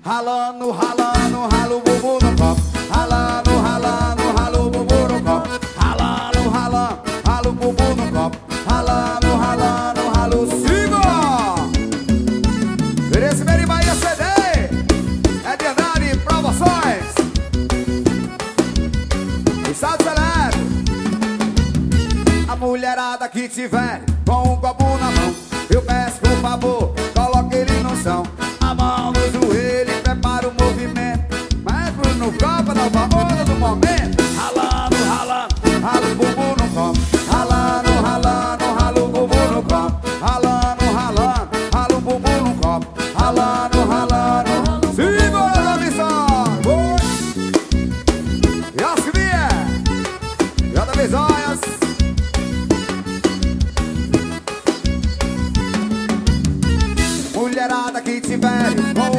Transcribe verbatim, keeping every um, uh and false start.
Ralando, ralando, rala o bumbum no copo. Ralando, ralando, rala o bumbum no copo. Ralando, ralando, rala o bumbum no copo. Ralando, ralando, rala o sigo. Merecimento Bahia C D. É de Andrade Promoções. Estado Celeste. A mulherada que tiver com um copo na mão, eu peço por favor, coloque ele no chão. A mão no joelho e prepara o movimento. Mas no copo, na onda do momento. Ralando, ralando, rala o bumbum no copo. Ralando, ralando, rala o bumbum no copo. Ralando, ralando, rala o bumbum no copo. Ralando, ralando. Segura a missão. E assim é. E outra vez, olha. Mulherada que tiver com